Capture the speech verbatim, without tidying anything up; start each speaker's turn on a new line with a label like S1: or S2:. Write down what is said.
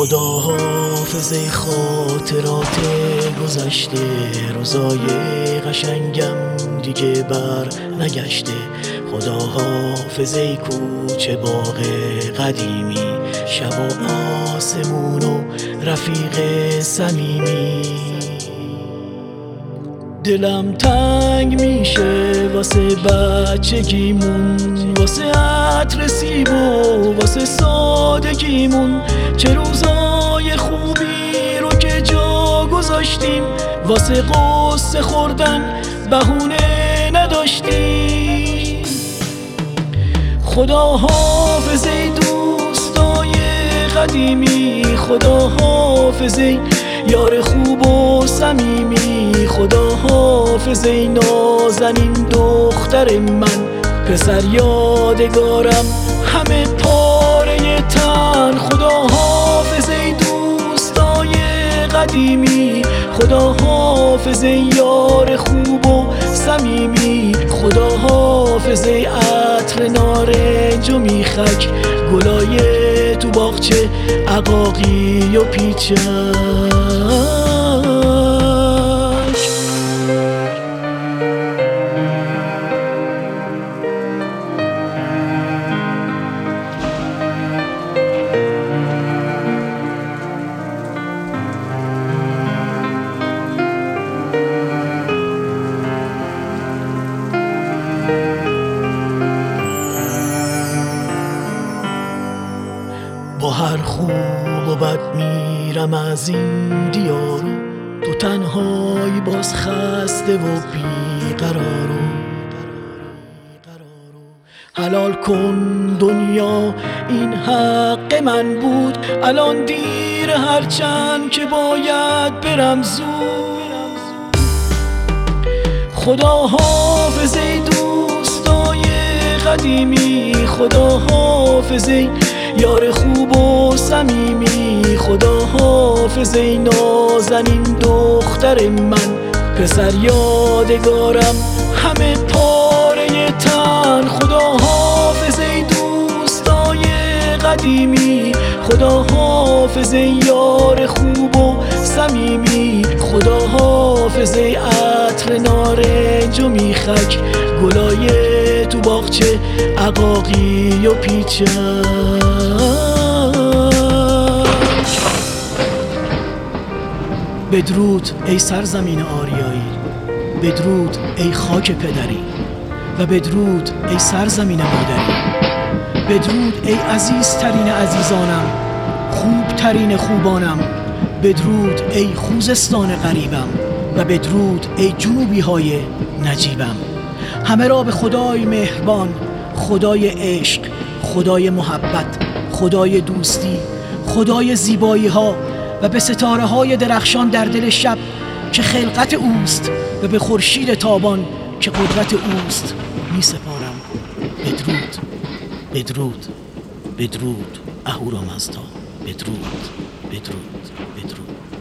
S1: خدا حافظ ای خاطرات گذشته، روزای قشنگم دیگه بر نگشته. خدا حافظ ای کوچه باغ قدیمی، شب و آسمون و رفیق صمیمی. دلم تنگ میشه واسه بچگیمون، واسه عطر سیب و واسه سادگیمون. چه روزای خوبی رو که جا گذاشتیم، واسه قصه خوردن بهونه نداشتیم. خدا حافظ ای دوستای قدیمی، خدا حافظ ای یار خوب و صمیمی. خدا حافظ ای نازنین دختر من، پسر یادگارم همه پاره تن. خدا حافظ ای دوستای قدیمی، خدا حافظ ای یار خوب و صمیمی. خدا حافظ ای عطر نارنج و میخک، گلای تو باغچه عقاقی و پیچک. با هر خوب و بد میرم از این دیارو، تو تنهایی باز خسته و بیقرارو. حلال کن دنیا این حق من بود، الان دیر هرچند که باید برم زود. خدا حافظ ای دوستای قدیمی، خدا حافظ ای یار خوب و صمیمی. خدا حافظ ای نازنین دختر من، پسر یادگارم همه پاره تن. خدا حافظ ای دوستای قدیمی، خدا حافظ ای یار خوب و صمیمی. خدا حافظ ای عطر نارنج و میخک، گلای تو باغچه عقاقی و پیچک. بدرود ای سرزمین آریایی، بدرود ای خاک پدری، و بدرود ای سرزمین مادری. بدرود ای عزیزترین عزیزانم، خوبترین خوبانم. بدرود ای خوزستان غریبم، و بدرود ای جنوبی های نجیبم. همه را به خدای مهربان، خدای عشق، خدای محبت، خدای دوستی، خدای زیبایی ها و به ستاره های درخشان در دل شب که خلقت اوست، و به خورشید تابان که قدرت اوست می سپارم. بدرود، بدرود، بدرود اهورامزدا. بدرود، بدرود، بدرود.